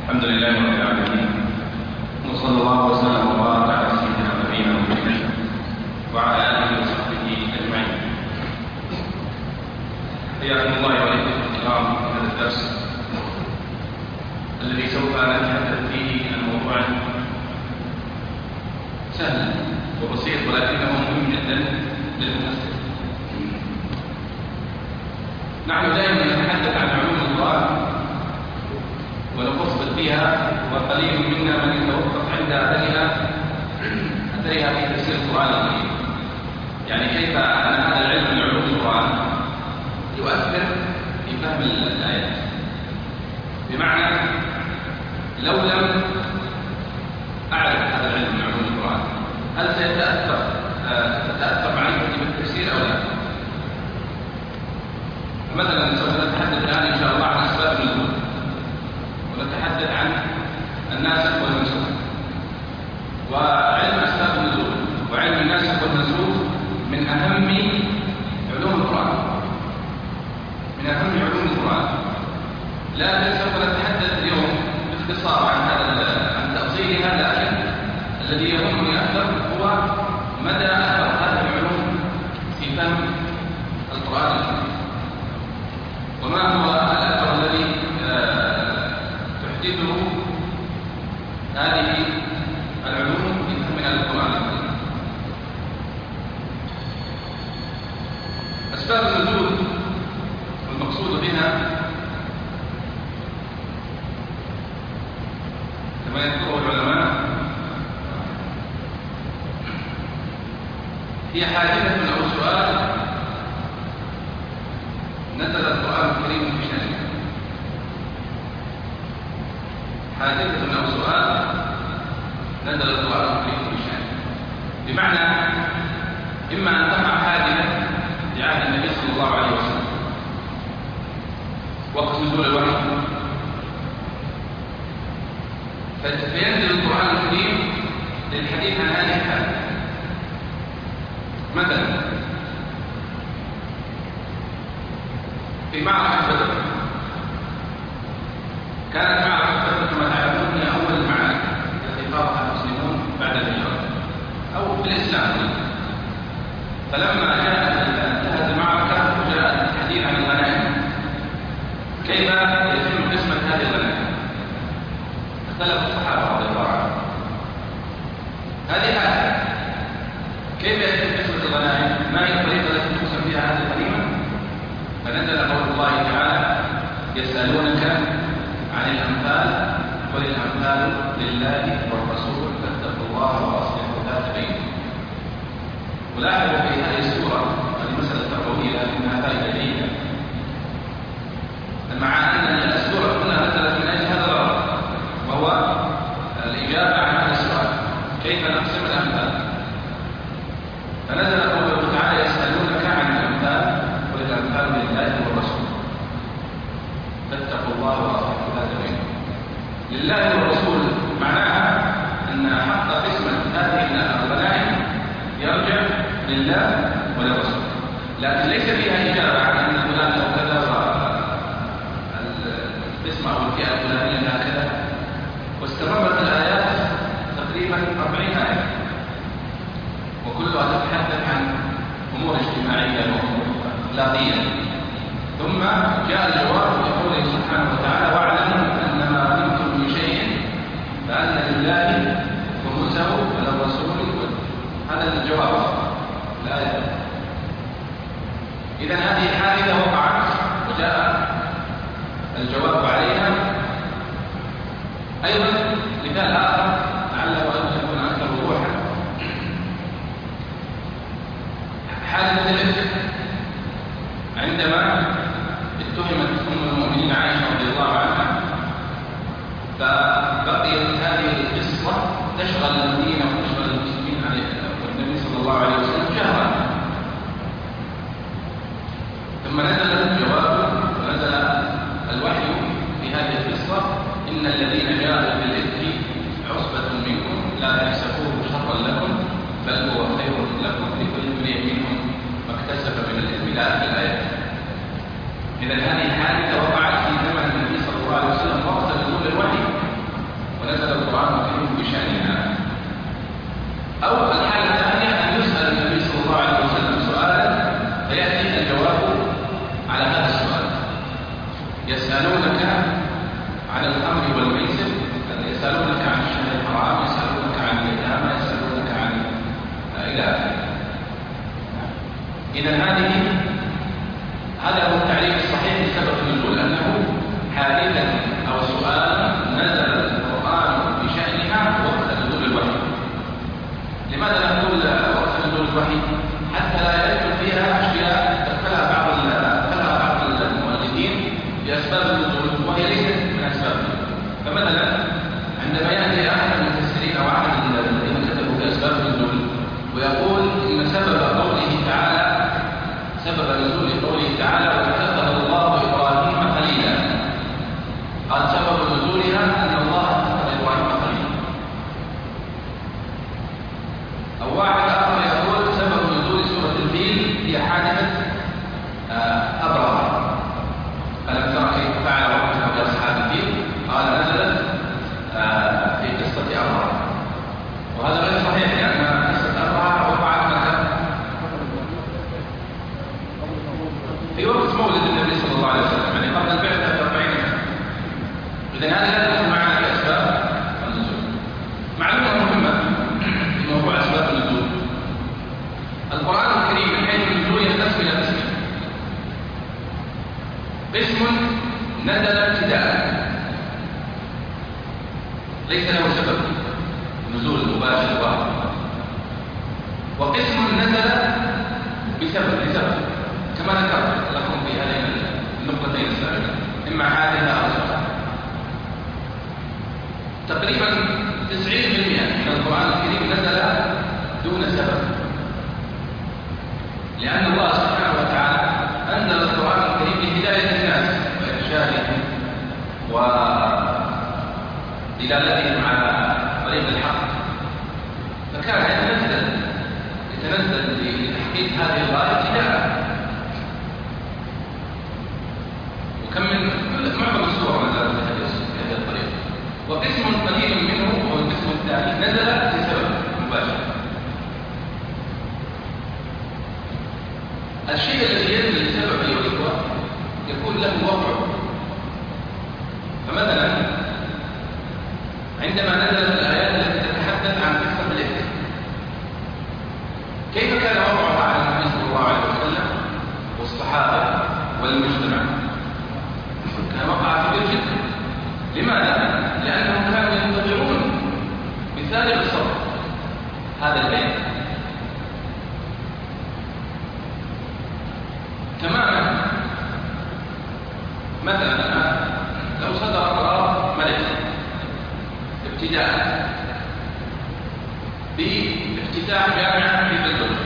الحمد لله رب العالمين، وصلى الله وسلم وبارك على سيدنا نبينا محمد وعلى اله وصحبه اجمعين. حياكم الله واياكم الكرام في هذا الدرس الذي سوف نتحدث فيه عن موضوع سهل وبسيط ولكنه مهم جدا للمفسر. نحن دائما نتحدث عن علوم القرآن ونفصل فيها، وقليل منا من يتوقف عند أثرها في تفسير القرآن الكريم. يعني كيف أن هذا العلم من علوم القرآن يؤثر في فهم الآيات، بمعنى لو لم أعرف هذا العلم من علوم القرآن هل ستتأثر معرفتي بالتفسير أو لا؟ مثلا سوف نتحدث الآن إن شاء الله عن أسباب النزول، ونتحدث عن الناسخ والمنسوخ. وعلم أسباب النزول وعلم الناسخ والمنسوخ من أهم علوم القرآن، من أهم علوم القرآن. لكن سوف نتحدث اليوم باختصار عن تأصيلها، لكن الذي يهمني أكثر هو مدى أثر هذه العلوم في فهم القرآن الكريم، وما هو الأثر الذي تحدثه هذه العلوم في فهمنا للقرآن الكريم. أسباب النزول والمقصود بها كما يذكره العلماء هي حادثة أو سؤال نزل القرآن الكريم في شأنه. حادثة أو سؤال نزل القرآن الكريم في شأنه، بمعنى إما أن تقع حادثة لعهد النبي صلى الله عليه وسلم وقت نزول الوحي، فينزل القرآن الكريم للحديث عن هذه الحادثة. مثلا في معركة بدر، كانت معركة بدر كما تعلمون هي أول المعارك التي خاضها المسلمون بعد الهجرة أو في الإسلام. فلما انتهت المعركة وجاء الحديث عن الغنائم، كيف يتم قسمة هذه الغنائم؟ اختلف الصحابة رضي الله عنهم. هذه حادثة، كيف يتم قسمة الغنائم؟ ما هي الطريقة التي تقسم فيها هذه الغنيمة؟ فنزل قول الله تعالى: يسألونك عن الأنفال قل الأنفال لله والرسول فاتقوا الله وأصلحوا ذات بينكم. ولاحظوا في هذه السورة، هذه مسألة تربوية لكنها فائدة جيدة، مع أن السورة كلها نزلت من أجل هذا الغرض، وهو الإجابة عن هذا السؤال: كيف نقسم الأنفال؟ فنزل قوله تعالى: يسألونك عن الأنفال قل الأنفال لله والرسول فاتقوا الله وأصلحوا ذات بينكم. لله والرسول معناها أن حق قسمة هذه الغنائم يرجع لله وللرسول، لكن ليس فيها إجابة عن أن فلان أو كذا والقسمة أو الفئة الفلانية هكذا. واستمرت الآيات تقريبا 40 آية، وكلها تتحدث عن أمور اجتماعية وأمور أخلاقية. ثم جاء الجواب بقوله سبحانه وتعالى: واعلموا أن ما غنمتم من شيء فأن لله خمسه وللرسول. هذا الجواب الآية. إذن هذه حادثة وقعت وجاء الجواب عليها. أيضا مثال آخر لعله أن يكون أكثر وضوحا: حادثة الإفك، عندما اتهمت أم المؤمنين عائشة رضي الله عنها، فبقيت هذه القصة تشغل المدينة وتشغل المسلمين والنبي صلى الله عليه وسلم شهرا. ثم نزل الجواب ونزل الوحي في هذه القصة: إن الذين جاءوا بالإفك عصبة منكم لا تحسبوه شرا لكم بل هو خير لكم لكل امرئ منهم ما اكتسب من الإثم إلى آخر الآيات. إذن هذه حادثة وقعت في زمن النبي صلى الله عليه وسلم وقت نزول الوحي، القرآن الكريم بشأنها. أو الحالة الثانية أن يسأل النبي صلى الله عليه وسلم سؤالا فيأتي الجواب على هذا السؤال. يسألونك عن الخمر والميسر، يسألونك عن الشهر الحرام، يسألونك عن اليتامى، يسألونك عن إلى آخره. إذا هذا هو التعريف الصحيح لسبب النزول، أنه حادثة أو سؤال نزل القرآن بشأنها وقت نزول الوحي. لماذا نقول وقت نزول الوحي؟ حتى لا يدخل فيها أشياء دخلها بعض المؤلفين بأسباب النزول وهي ليست من أسباب النزول. فمثلا عندما يأتي أحد المفسرين أو أحد الذين كتبوا بأسباب النزول ويقول إن سبب نزول قوله تعالى واتخذ الله إبراهيم خليلا، قال سبب نزولها أن الله اتخذ إبراهيم خليلا. أو واحد آخر يقول سبب نزول سورة الفيل هي حادثة أبرهة، ألم ترى كيف فعل ربك بأصحاب الفيل؟ قال نزلت في قصة أبرهة، وهذا غير صحيح لأن قصة أبرهة وقعت مكة في وقت مولد النبي صلى الله عليه وسلم، يعني قبل البعثة ب 40 سنة. إذن هذا لا يدخل معنا في أسباب النزول. معلومة مهمة في موضوع أسباب النزول، القرآن الكريم من حيث النزول ينقسم إلى قسمين: قسم نزل ابتداء ليس له سبب نزول مباشر واحد، وقسم نزل لسبب كما ذكرت لكم في هذين النقطتين السابقة، إما حادثة أو سبب. تقريبا 90% من القرآن الكريم نزل دون سبب، لأن الله سبحانه وتعالى أنزل القرآن الكريم لهداية الناس وإرشادهم ودلالتهم على طريق الحق، فكان يتنزل لتحقيق هذه الغاية ابتداء. وكم من معظم السور نزلت بهذه الطريقة. وقسم قليل منه وهو القسم الثاني نزل لسبب مباشر. الشيء الذي ينزل لسبب أيها الإخوة يكون له وقع. فمثلا عندما نزلت الآيات التي تتحدث عن قصة الإفك، كيف كان وقعها على النبي صلى الله عليه وسلم والصحابة والمجتمع؟ كان وقع كبير جدا. لماذا؟ لأنهم كانوا ينتظرون بفارغ الصبر هذا البيت تماما. مثلا لو صدر قرار ملك ابتداء بافتتاح جامعة في بلدوس،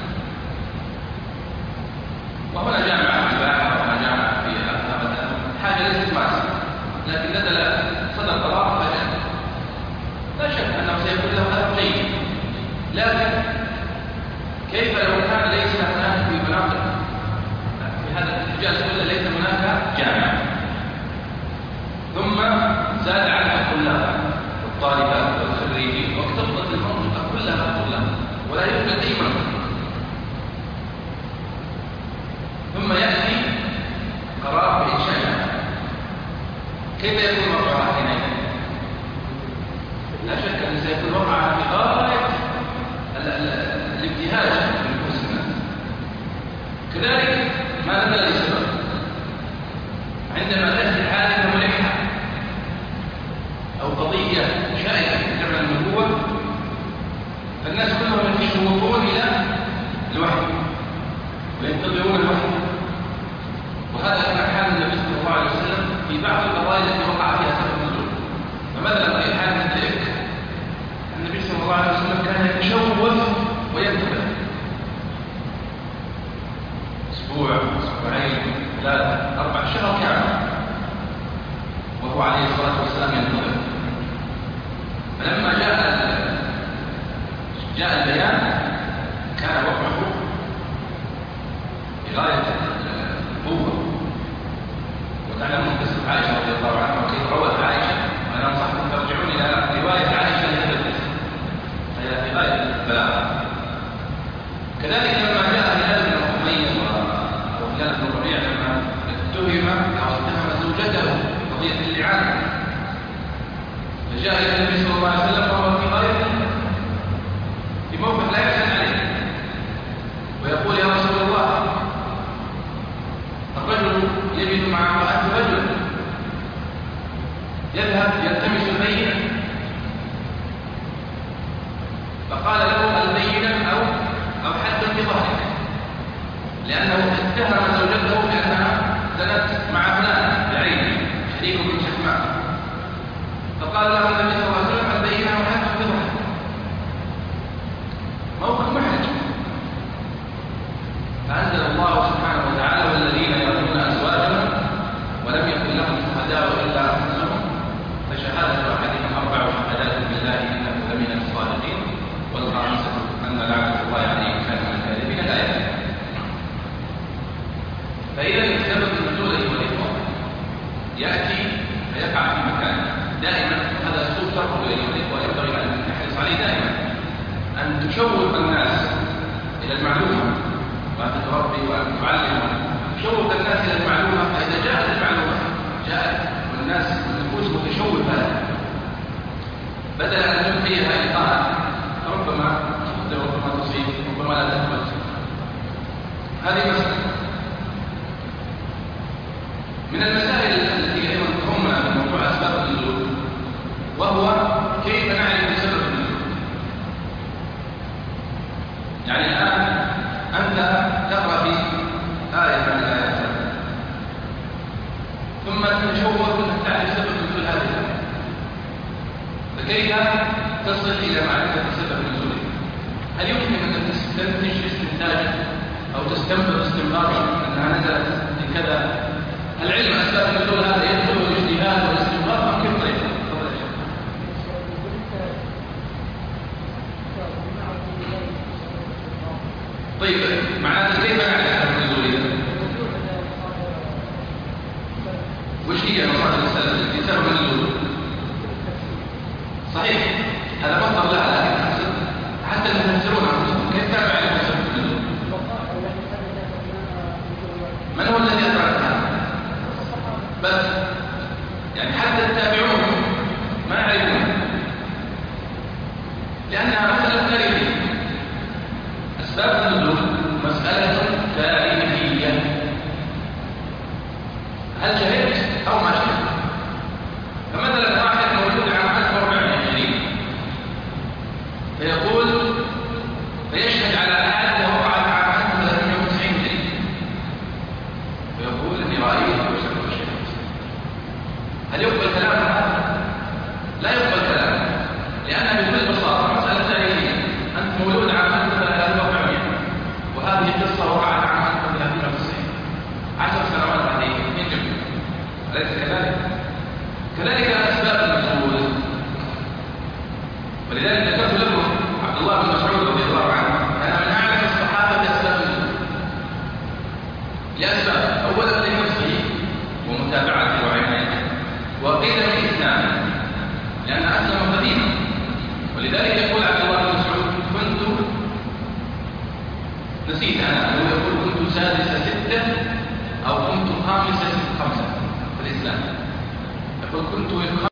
وهنا جامعة في الباحة وهنا جامعة في مثلا حاجة ليست ماسة، لكن صدر قرار فجأة، لا شك أنه سيكون له هدف جيد. لكن كيف لو كان ليس هناك في مناطق في هذا الحجاز كله ليس هناك جامعة، ثم زاد عنها الطلاب والطالبات والخريجين واكتظت المنطقة كلها طلاب ولا يوجد أي منطقة، ثم يأتي قرار بإنشائها، كيف يكون وقعها حينئذ؟ لا شك أن سيكون وقعها في غاية الابتهاج من نفوس الناس. كذلك ما نزل لسبب، عندما تأتي حادثة ملحة أو قضية شائكة في زمن النبوة، فالناس كلهم يتشوقون إلى الوحي وينتظرون الوحي. وهذا كان حال النبي صلى الله عليه وسلم في بعض القضايا التي وقع فيها سبب النزول. فمثلا في حادثة الإفك النبي صلى الله عليه وسلم كان يتشوق وينتظر أسبوع، أسبوعين، 3، 4 شهر كامل وهو عليه الصلاة والسلام ينتظر. فلما جاء البيان كان وقعه بغاية القوة. وتعلمون قصة عائشة رضي الله عنها وكيف روت عائشة، وأنا أنصحكم ترجعون إلى رواية جاء إلى النبي صلى الله عليه وسلم وهو في غاية في موقف لا يحزن عليه، ويقول يا رسول الله الرجل يجد مع امرأته رجل يذهب يلتمس البينة، فقال له البينة أو حد في ظهرك، لأنه اتهم زوجته بأنها زنت مع فلان بعينه شريك من شتماء، فقال له النبي صلى الله عليه وسلم البينة وحد في ظهرك. موقف محرج. فأنزل الله سبحانه وتعالى والذين يرمون أزواجهم ولم يكن لهم شهداء إلا أنفسهم فشهادة أحدهم 4 شهادات بالله إنه لمن الصادقين والخامسة أن لعنة الله عليه كان من الكاذبين الآية. فإذا سبب النزول أيها الإخوة يأتي فيقع في مكان دائما، هذا أسلوب شرحه أيها الإخوة ينبغي أن نحرص عليه دائما، أن تشوق الناس إلى المعلومة وأن تربي وأن تعلم، تشوق الناس إلى المعلومة، فإذا جاءت المعلومة جاءت والناس والنفوس متشوقة بدل أن تلقيها إلقاء ربما تخطئ ربما تصيب ربما لا تثبت. هذه مسألة من المسائل التي أيضا تهمنا في موضوع أسباب النزول، وهو كيف نعرف سبب النزول. يعني الآن أنت تقرأ في آية من الآيات ثم تتشوق أن تعرف سبب نزول هذه الآية، فكيف تصل إلى معرفة سبب نزولها؟ هل يمكن أن تستنتج استنتاجا أو تستنبط استنباطا أنها نزلت لكذا؟ العلم أسباب النزول هذا يدخل الاجتهاد والاستنباط أم كيف طريقة؟ طيب معناته كيف نعرف سبب النزول؟ وش هي مصادر السبب التي سبب النزول؟ صحيح هذا مصدر لها، لكن حتى المفسرون انفسهم كيف يعرفون سبب النزول؟ من هو الذي أدرك هذا؟ بس يعني حتى التابعون ما يعرفون، لأنها مسألة تاريخية. أسباب النزول مسألة تاريخية، هل شهدت أو ما شهدت؟ فمثلا واحد موجود عام 1420 فيقول فيشهد على حادثة وقعت عام 1390 هجري ويقول إني رأيت وسمعت وشهدت. هل يقبل كلام هذا؟ لا يقبل كلام، لأنها بكل بساطة مسألة تاريخية. أنت مولود عام 1400 وهذه قصة وقعت عام 1390، 10 سنوات بعدين يجب، أليس كذلك؟ كذلك أسباب النزول. ولذلك ذكرت لكم عبد الله بن مسعود رضي الله عنه كان من أعلم الصحابة بأسباب النزول لأسباب، أولا لنفسه ومتابعته وعنايته، وقيل من إسلامه لأن أسلم قديما. ولذلك يقول عبد الله بن مسعود كنت نسيت أنا أنه يقول كنت سادس 6 أو كنت خامس 5 في الإسلام، يقول كنت